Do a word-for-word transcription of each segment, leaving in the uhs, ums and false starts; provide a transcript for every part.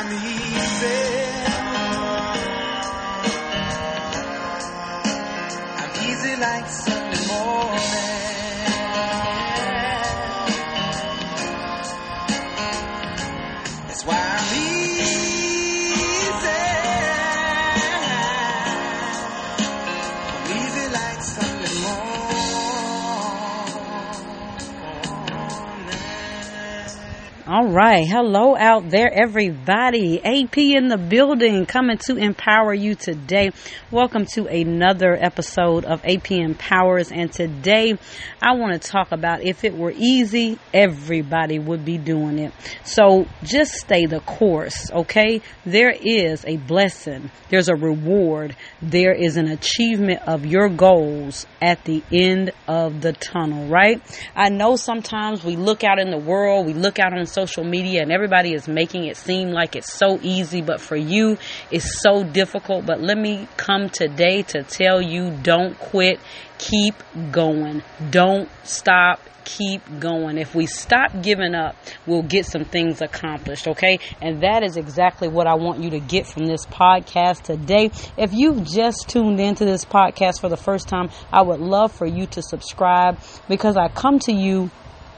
I'm easy. I'm easy like Sunday morning. That's why I'm easy. I'm easy like Sunday morning. All right. Hello out there, everybody. A P in the building, coming to empower you today. Welcome to another episode of A P Empowers. And today I want to talk about if it were easy, everybody would be doing it. So just stay the course, okay? There is a blessing. There's a reward. There is an achievement of your goals at the end of the tunnel, right? I know sometimes we look out in the world, we look out on social media, and everybody is making it seem like it's so easy, but for you, it's so difficult. But let me come today to tell you, don't quit. Keep going. Don't stop. Keep going. If we stop giving up, we'll get some things accomplished, okay? And that is exactly what I want you to get from this podcast today. If you've just tuned into this podcast for the first time, I would love for you to subscribe, because I come to you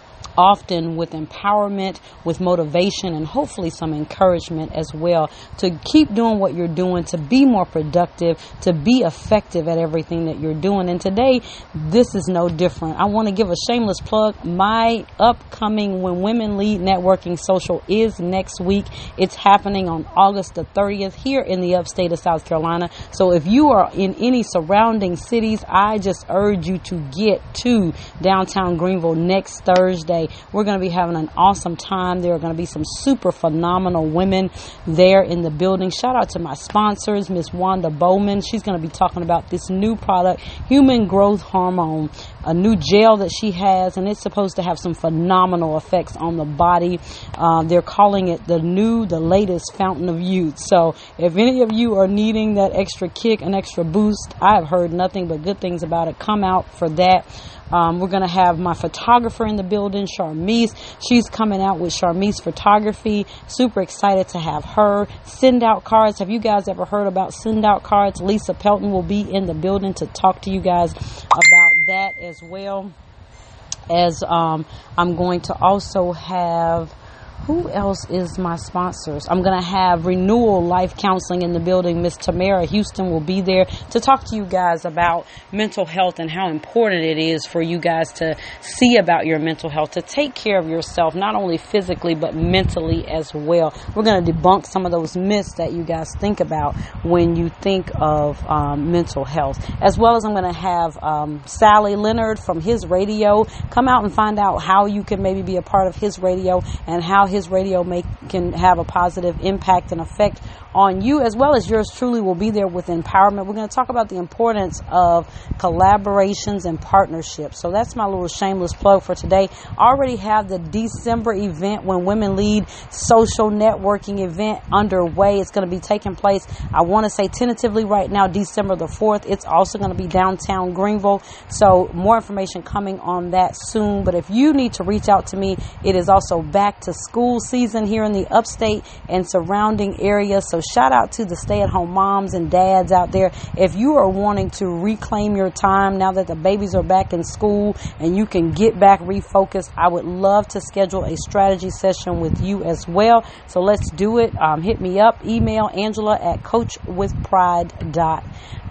often with empowerment, with motivation, and hopefully some encouragement as well to keep doing what you're doing, to be more productive, to be effective at everything that you're doing. And today, this is no different. I want to give a shameless plug. My upcoming When Women Lead Networking Social is next week. It's happening on August the thirtieth here in the upstate of South Carolina. So if you are in any surrounding cities, I just urge you to get to downtown Greenville next Thursday. We're going to be having an awesome time. There are going to be some super phenomenal women there in the building. Shout out to my sponsors, Miss Wanda Bowman. She's going to be talking about this new product, Human Growth Hormone, a new gel that she has, and it's supposed to have some phenomenal effects on the body. Uh, they're calling it the new, the latest fountain of youth. So if any of you are needing that extra kick, an extra boost, I have heard nothing but good things about it. Come out for that. Um, we're going to have my photographer in the building, Charmise. She's coming out with Charmise Photography. Super excited to have her. Send out cards. Have you guys ever heard about send out cards? Lisa Pelton will be in the building to talk to you guys about that as well. As um, I'm going to also have... Who else is my sponsors? I'm going to have Renewal Life Counseling in the building. Miss Tamara Houston will be there to talk to you guys about mental health and how important it is for you guys to see about your mental health, to take care of yourself, not only physically, but mentally as well. We're going to debunk some of those myths that you guys think about when you think of um, mental health. As well as I'm going to have um, Sally Leonard from His Radio come out and find out how you can maybe be a part of His Radio and how His Radio make, can have a positive impact and effect on you, as well as yours truly will be there with empowerment. We're going to talk about the importance of collaborations and partnerships. So that's my little shameless plug for today. I already have the December event, When Women Lead Social Networking event underway. It's going to be taking place, I want to say tentatively right now, December the fourth. It's also going to be downtown Greenville. So more information coming on that soon. But if you need to reach out to me, it is also back to school season here in the upstate and surrounding areas. So shout out to the stay-at-home moms and dads out there. If you are wanting to reclaim your time now that the babies are back in school and you can get back refocused, I would love to schedule a strategy session with you as well. So let's do it. Um, hit me up. Email Angela at coach with pride dot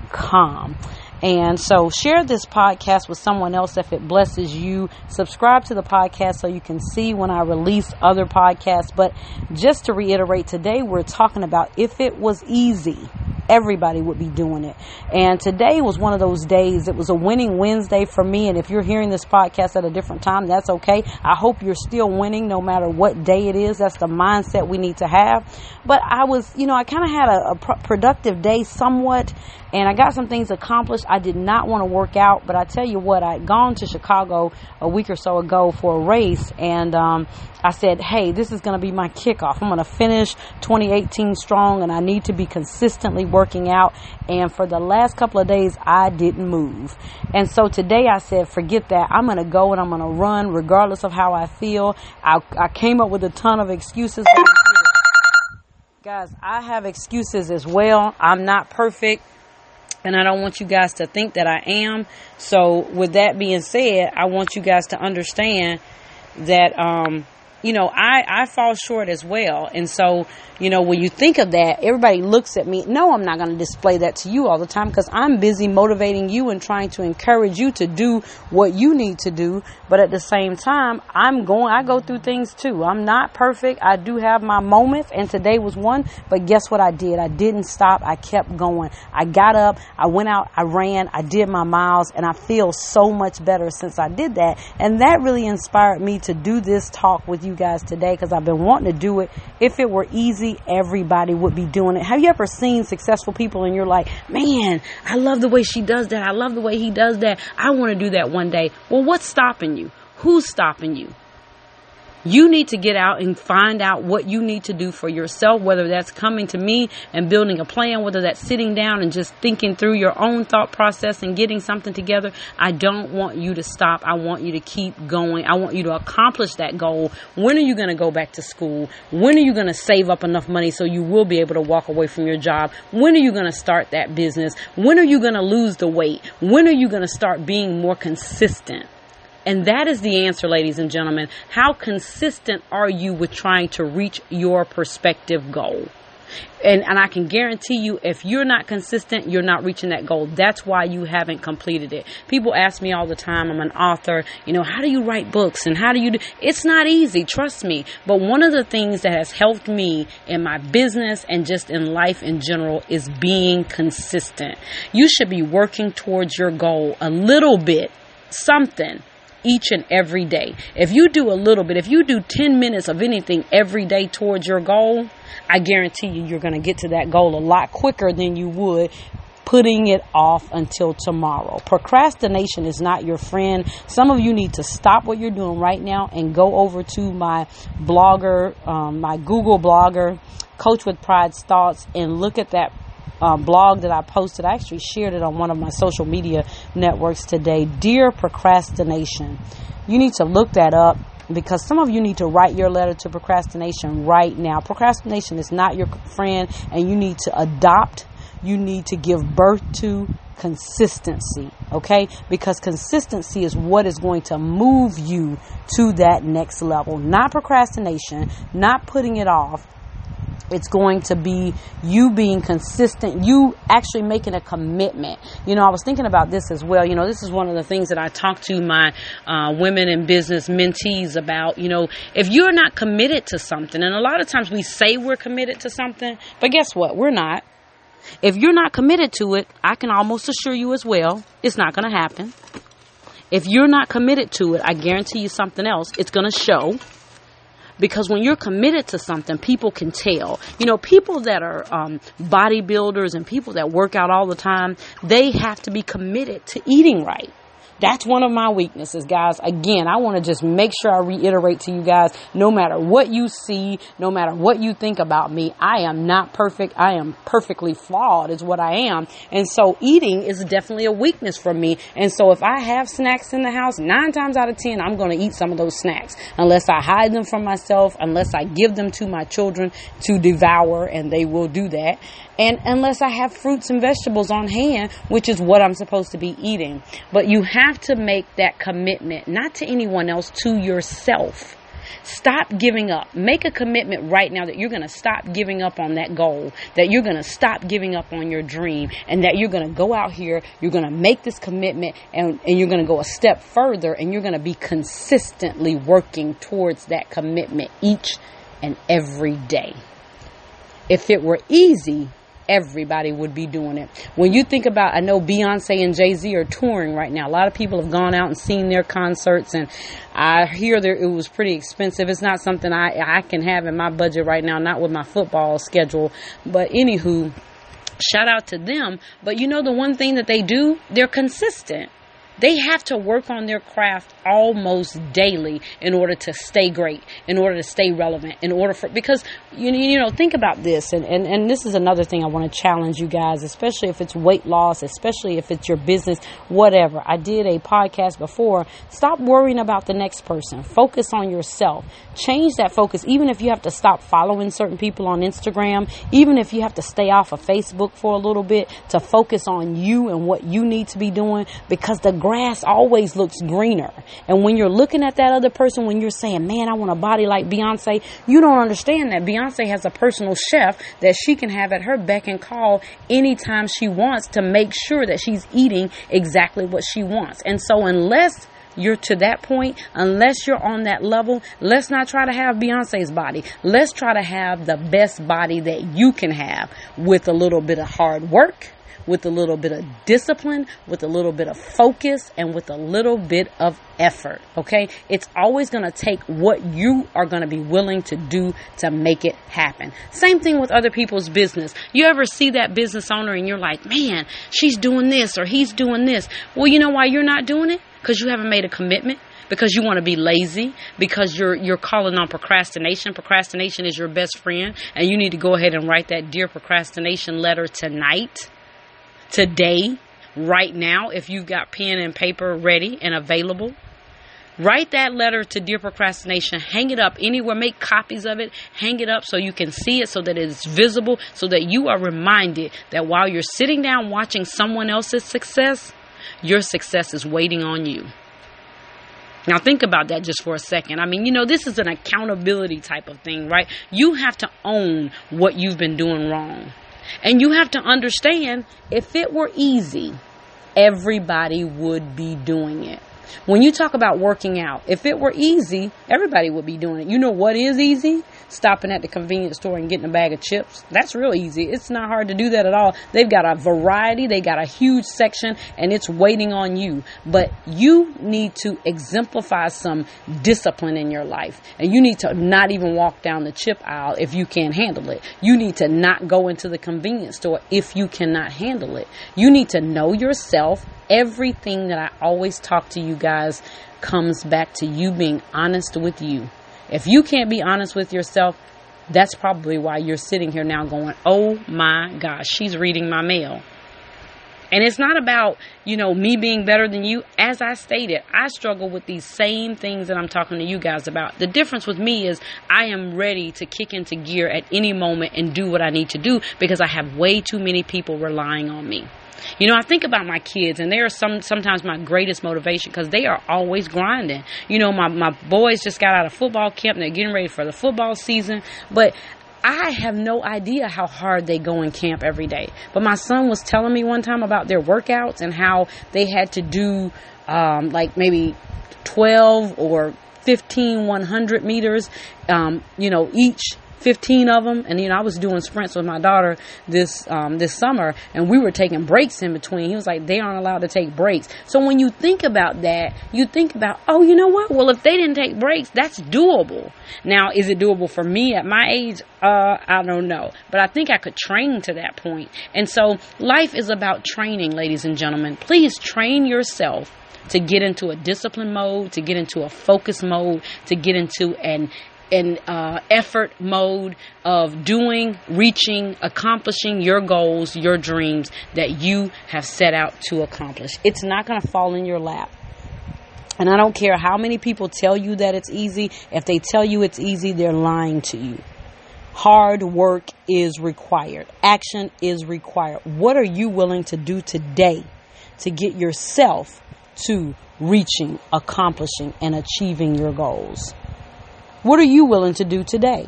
com. And so share this podcast with someone else if it blesses you. Subscribe to the podcast so you can see when I release other podcasts. But just to reiterate, today we're talking about if it was easy, everybody would be doing it. And today was one of those days. It was a winning Wednesday for me. And if you're hearing this podcast at a different time, that's okay. I hope you're still winning no matter what day it is. That's the mindset we need to have. But I was, you know, I kind of had a, a pr- productive day somewhat. And I got some things accomplished. I did not want to work out, but I tell you what, I had gone to Chicago a week or so ago for a race, and um, I said, hey, this is going to be my kickoff. I'm going to finish twenty eighteen strong, and I need to be consistently working out. And for the last couple of days, I didn't move. And so today I said, forget that. I'm going to go and I'm going to run regardless of how I feel. I, I came up with a ton of excuses. Guys, I have excuses as well. I'm not perfect, and I don't want you guys to think that I am. So with that being said, I want you guys to understand that, um, you know, I, I fall short as well. And so, you know, when you think of that, everybody looks at me. No, I'm not going to display that to you all the time because I'm busy motivating you and trying to encourage you to do what you need to do. But at the same time, I'm going, I go through things too. I'm not perfect. I do have my moments, and today was one. But guess what I did? I didn't stop. I kept going. I got up. I went out. I ran. I did my miles, and I feel so much better since I did that. And that really inspired me to do this talk with you guys today because I've been wanting to do it. If it were easy, everybody would be doing it. Have you ever seen successful people and you're like, man, I love the way she does that. I love the way he does that. I want to do that one day. Well, what's stopping you? Who's stopping you? You need to get out and find out what you need to do for yourself, whether that's coming to me and building a plan, whether that's sitting down and just thinking through your own thought process and getting something together. I don't want you to stop. I want you to keep going. I want you to accomplish that goal. When are you going to go back to school? When are you going to save up enough money so you will be able to walk away from your job? When are you going to start that business? When are you going to lose the weight? When are you going to start being more consistent? And that is the answer, ladies and gentlemen. How consistent are you with trying to reach your prospective goal? And, and I can guarantee you, if you're not consistent, you're not reaching that goal. That's why you haven't completed it. People ask me all the time, I'm an author, you know, how do you write books and how do you do? It's not easy, trust me. But one of the things that has helped me in my business and just in life in general is being consistent. You should be working towards your goal a little bit, something, each and every day. If you do a little bit, if you do ten minutes of anything every day towards your goal, I guarantee you, you're going to get to that goal a lot quicker than you would putting it off until tomorrow. Procrastination is not your friend. Some of you need to stop what you're doing right now and go over to my blogger, um, my Google blogger, Coach with Pride's Thoughts, and look at that Uh, blog that I posted. I actually shared it on one of my social media networks today. Dear Procrastination. You need to look that up because some of you need to write your letter to procrastination right now. Procrastination is not your friend, and you need to adopt, you need to give birth to consistency, okay? Because consistency is what is going to move you to that next level. Not procrastination, not putting it off. It's going to be you being consistent, you actually making a commitment. You know, I was thinking about this as well. You know, this is one of the things that I talk to my uh, women in business mentees about. You know, if you're not committed to something, and a lot of times we say we're committed to something, but guess what? We're not. If you're not committed to it, I can almost assure you as well, it's not going to happen. If you're not committed to it, I guarantee you something else, it's going to show. Because when you're committed to something, people can tell. You know, people that are um, bodybuilders and people that work out all the time, they have to be committed to eating right. That's one of my weaknesses, guys. Again, I want to just make sure I reiterate to you guys, no matter what you see, no matter what you think about me, I am not perfect. I am perfectly flawed is what I am. And so eating is definitely a weakness for me. And so if I have snacks in the house, nine times out of ten, I'm going to eat some of those snacks unless I hide them from myself, unless I give them to my children to devour, and they will do that. And unless I have fruits and vegetables on hand, which is what I'm supposed to be eating. But you have to make that commitment, not to anyone else, to yourself. Stop giving up. Make a commitment right now that you're going to stop giving up on that goal, that you're going to stop giving up on your dream, and that you're going to go out here, you're going to make this commitment, and, and you're going to go a step further, and you're going to be consistently working towards that commitment each and every day. If it were easy, everybody would be doing it. When you think about, I know Beyonce and Jay-Z are touring right now. A lot of people have gone out and seen their concerts, and I hear that it was pretty expensive. It's not something I, I can have in my budget right now, not with my football schedule. But anywho, shout out to them. But you know the one thing that they do? They're consistent. They have to work on their craft almost daily in order to stay great, in order to stay relevant, in order for, because, you, you know, think about this. And, and, and this is another thing I want to challenge you guys, especially if it's weight loss, especially if it's your business, whatever. I did a podcast before. Stop worrying about the next person. Focus on yourself. Change that focus. Even if you have to stop following certain people on Instagram, even if you have to stay off of Facebook for a little bit to focus on you and what you need to be doing, because the grass always looks greener. And when you're looking at that other person, when you're saying, man, I want a body like Beyonce, you don't understand that Beyonce has a personal chef that she can have at her beck and call anytime she wants to make sure that she's eating exactly what she wants. And so unless you're to that point, unless you're on that level, let's not try to have Beyonce's body. Let's try to have the best body that you can have with a little bit of hard work, with a little bit of discipline, with a little bit of focus, and with a little bit of effort. Okay? It's always going to take what you are going to be willing to do to make it happen. Same thing with other people's business. You ever see that business owner and you're like, man, she's doing this or he's doing this. Well, you know why you're not doing it? Because you haven't made a commitment. Because you want to be lazy, because you're you're calling on procrastination. Procrastination is your best friend, and you need to go ahead and write that Dear Procrastination letter tonight, today, right now, if you've got pen and paper ready and available. Write that letter to Dear Procrastination. Hang it up anywhere. Make copies of it. Hang it up so you can see it, so that it's visible, so that you are reminded that while you're sitting down watching someone else's success, your success is waiting on you. Now think about that just for a second. I mean, you know, this is an accountability type of thing, right? You have to own what you've been doing wrong. And you have to understand, if it were easy, everybody would be doing it. When you talk about working out, if it were easy, everybody would be doing it. You know what is easy? Stopping at the convenience store and getting a bag of chips. That's real easy. It's not hard to do that at all. They've got a variety. They got a huge section, and it's waiting on you. But you need to exemplify some discipline in your life. And you need to not even walk down the chip aisle if you can't handle it. You need to not go into the convenience store if you cannot handle it. You need to know yourself. Everything that I always talk to you guys comes back to you being honest with you. If you can't be honest with yourself, that's probably why you're sitting here now going, oh my gosh, she's reading my mail. And it's not about, you know, me being better than you. As I stated, I struggle with these same things that I'm talking to you guys about. The difference with me is I am ready to kick into gear at any moment and do what I need to do, because I have way too many people relying on me. You know, I think about my kids, and they are some sometimes my greatest motivation, because they are always grinding. You know, my, my boys just got out of football camp, and they're getting ready for the football season. But I have no idea how hard they go in camp every day. But my son was telling me one time about their workouts and how they had to do um, like maybe twelve or fifteen one hundred meters, um, you know, each. fifteen of them. And, you know, I was doing sprints with my daughter this um, this summer, and we were taking breaks in between. He was like, they aren't allowed to take breaks. So when you think about that, you think about, oh, you know what? Well, if they didn't take breaks, that's doable. Now, is it doable for me at my age? Uh, I don't know. But I think I could train to that point. And so life is about training, ladies and gentlemen. Please train yourself to get into a discipline mode, to get into a focus mode, to get into an an uh, effort mode of doing, reaching, accomplishing your goals, your dreams that you have set out to accomplish. It's not going to fall in your lap. And I don't care how many people tell you that it's easy. If they tell you it's easy, they're lying to you. Hard work is required. Action is required. What are you willing to do today to get yourself to reaching, accomplishing, and achieving your goals? What are you willing to do today?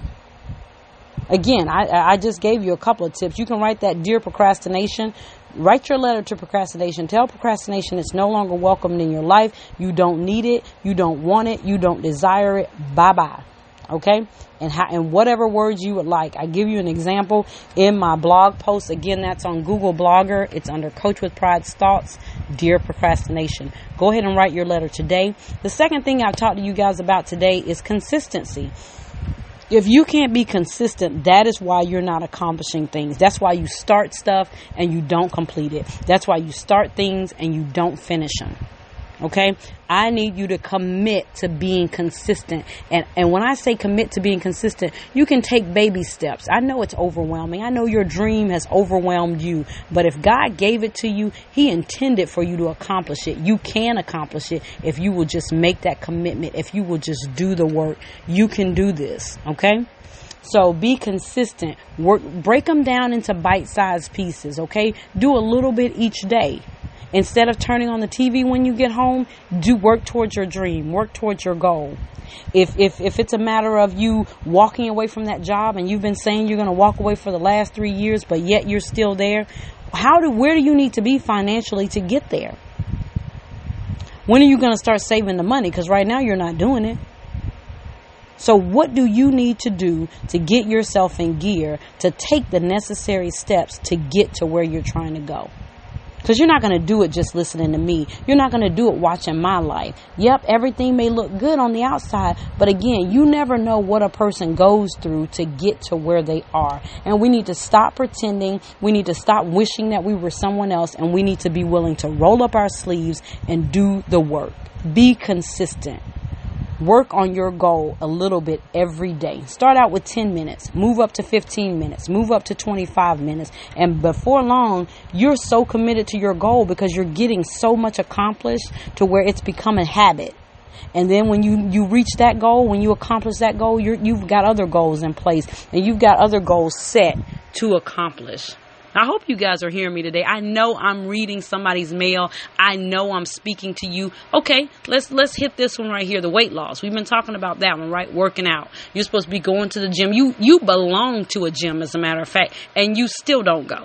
Again, I, I just gave you a couple of tips. You can write that Dear Procrastination. Write your letter to procrastination. Tell procrastination it's no longer welcomed in your life. You don't need it. You don't want it. You don't desire it. Bye-bye. Okay? And how, and whatever words you would like. I give you an example in my blog post. Again, that's on Google Blogger. It's under Coach with Pride's Thoughts, Dear Procrastination. Go ahead and write your letter today. The second thing I've talked to you guys about today is consistency. If you can't be consistent, that is why you're not accomplishing things. That's why you start stuff and you don't complete it. That's why you start things and you don't finish them. Okay, I need you to commit to being consistent. And, and when I say commit to being consistent, you can take baby steps. I know it's overwhelming. I know your dream has overwhelmed you. But if God gave it to you, He intended for you to accomplish it. You can accomplish it if you will just make that commitment. If you will just do the work, you can do this. Okay. So be consistent. Work, break them down into bite-sized pieces. Okay. Do a little bit each day. Instead of turning on the T V when you get home, do work towards your dream, work towards your goal. If if if it's a matter of you walking away from that job and you've been saying you're going to walk away for the last three years, but yet you're still there, how do where do you need to be financially to get there? When are you going to start saving the money? Because right now you're not doing it. So what do you need to do to get yourself in gear to take the necessary steps to get to where you're trying to go? Because you're not going to do it just listening to me. You're not going to do it watching my life. Yep, everything may look good on the outside. But again, you never know what a person goes through to get to where they are. And we need to stop pretending. We need to stop wishing that we were someone else. And we need to be willing to roll up our sleeves and do the work. Be consistent. Work on your goal a little bit every day. Start out with ten minutes, move up to fifteen minutes, move up to twenty-five minutes. And before long, you're so committed to your goal because you're getting so much accomplished to where it's become a habit. And then when you, you reach that goal, when you accomplish that goal, you're, you've got other goals in place and you've got other goals set to accomplish. I hope you guys are hearing me today. I know I'm reading somebody's mail. I know I'm speaking to you. Okay, let's let's hit this one right here, the weight loss. We've been talking about that one, right? Working out. You're supposed to be going to the gym. You you belong to a gym, as a matter of fact, and you still don't go.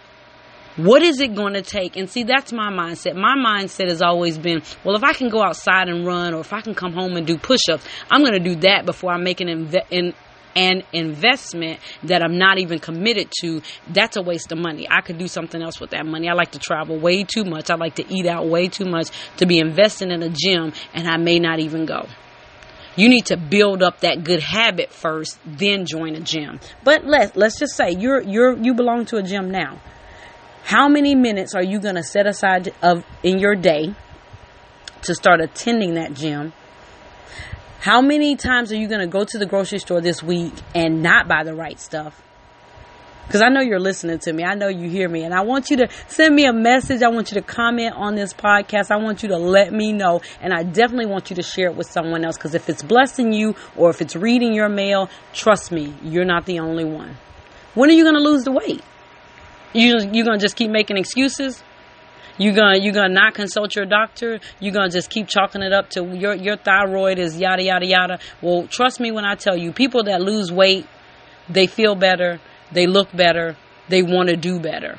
What is it going to take? And see, that's my mindset. My mindset has always been, well, if I can go outside and run, or if I can come home and do push-ups, I'm going to do that before I make an inve- in. an investment that I'm not even committed to. That's a waste of money. I could do something else with that money. I like to travel way too much. I like to eat out way too much to be investing in a gym, and I may not even go. You need to build up that good habit first, then join a gym. But let's let's just say you're you're you belong to a gym now. How many minutes are you going to set aside of in your day to start attending that gym? How many times are you going to go to the grocery store this week and not buy the right stuff? Because I know you're listening to me. I know you hear me. And I want you to send me a message. I want you to comment on this podcast. I want you to let me know. And I definitely want you to share it with someone else. Because if it's blessing you or if it's reading your mail, trust me, you're not the only one. When are you going to lose the weight? You, you're going to just keep making excuses? You're gonna you're gonna not consult your doctor. You're gonna just keep chalking it up to your your thyroid is yada yada yada. Well, trust me when I tell you, people that lose weight, they feel better, they look better, they want to do better.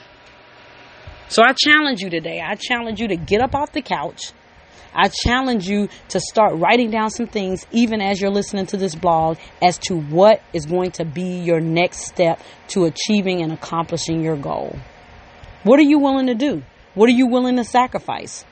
So I challenge you today. I challenge you to get up off the couch. I challenge you to start writing down some things, even as you're listening to this blog, as to what is going to be your next step to achieving and accomplishing your goal. What are you willing to do? What are you willing to sacrifice?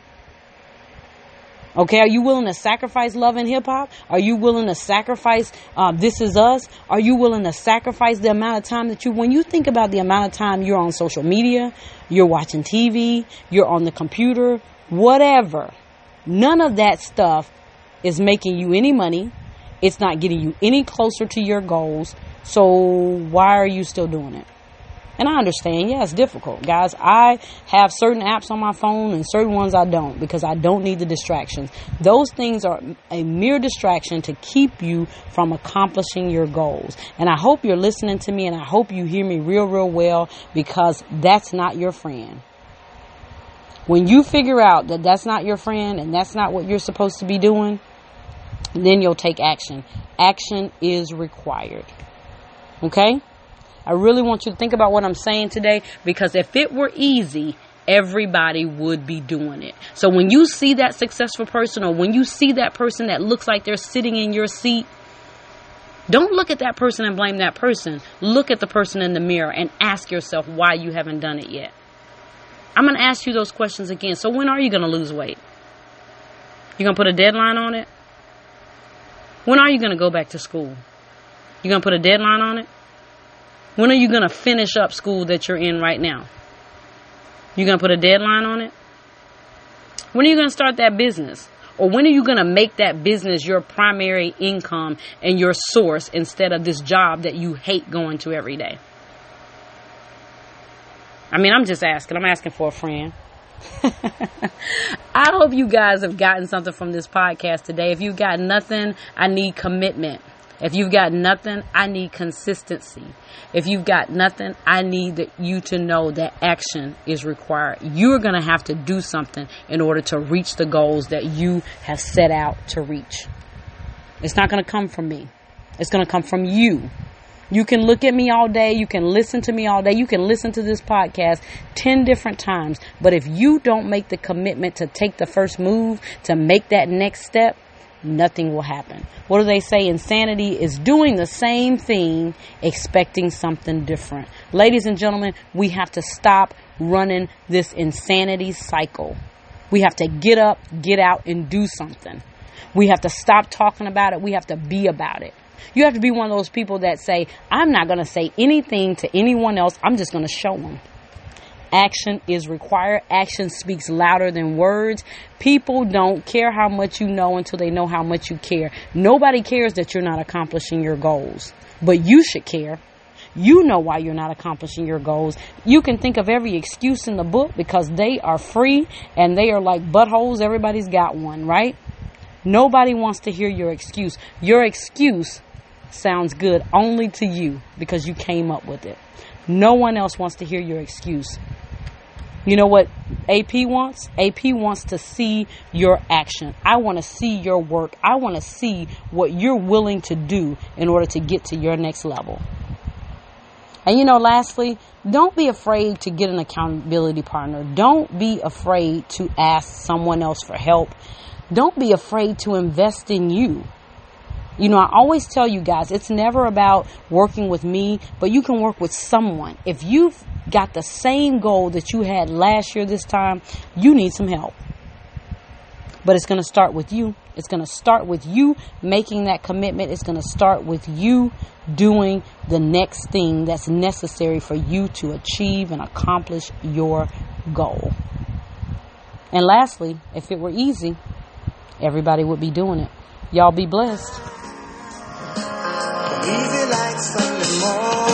Okay, are you willing to sacrifice love and hip hop? Are you willing to sacrifice uh, This Is Us? Are you willing to sacrifice the amount of time that you, when you think about the amount of time you're on social media, you're watching T V, you're on the computer, whatever, none of that stuff is making you any money. It's not getting you any closer to your goals. So why are you still doing it? And I understand, yeah, it's difficult. Guys, I have certain apps on my phone and certain ones I don't because I don't need the distractions. Those things are a mere distraction to keep you from accomplishing your goals. And I hope you're listening to me and I hope you hear me real, real well because that's not your friend. When you figure out that that's not your friend and that's not what you're supposed to be doing, then you'll take action. Action is required. Okay? I really want you to think about what I'm saying today because if it were easy, everybody would be doing it. So when you see that successful person or when you see that person that looks like they're sitting in your seat, don't look at that person and blame that person. Look at the person in the mirror and ask yourself why you haven't done it yet. I'm going to ask you those questions again. So when are you going to lose weight? You're going to put a deadline on it? When are you going to go back to school? You're going to put a deadline on it? When are you going to finish up school that you're in right now? You going to put a deadline on it? When are you going to start that business? Or when are you going to make that business your primary income and your source instead of this job that you hate going to every day? I mean, I'm just asking. I'm asking for a friend. I hope you guys have gotten something from this podcast today. If you've got nothing, I need commitment. If you've got nothing, I need consistency. If you've got nothing, I need you to know that action is required. You're going to have to do something in order to reach the goals that you have set out to reach. It's not going to come from me. It's going to come from you. You can look at me all day. You can listen to me all day. You can listen to this podcast ten different times. But if you don't make the commitment to take the first move, to make that next step, nothing will happen. What do they say? Insanity is doing the same thing, expecting something different. Ladies and gentlemen, we have to stop running this insanity cycle. We have to get up, get out, and do something. We have to stop talking about it. We have to be about it. You have to be one of those people that say, I'm not going to say anything to anyone else. I'm just going to show them. Action is required. Action speaks louder than words. People don't care how much you know until they know how much you care. Nobody cares that you're not accomplishing your goals, but you should care. You know why you're not accomplishing your goals. You can think of every excuse in the book because they are free and they are like buttholes. Everybody's got one, right? Nobody wants to hear your excuse. Your excuse sounds good only to you because you came up with it. No one else wants to hear your excuse. You know what A P wants? A P wants to see your action. I want to see your work. I want to see what you're willing to do in order to get to your next level. And you know, lastly, don't be afraid to get an accountability partner. Don't be afraid to ask someone else for help. Don't be afraid to invest in you. You know, I always tell you guys, it's never about working with me, but you can work with someone. If you've got the same goal that you had last year this time, you need some help. But it's going to start with you. It's going to start with you making that commitment. It's going to start with you doing the next thing that's necessary for you to achieve and accomplish your goal. And lastly, if it were easy, everybody would be doing it. Y'all be blessed. Easy like Sunday morning.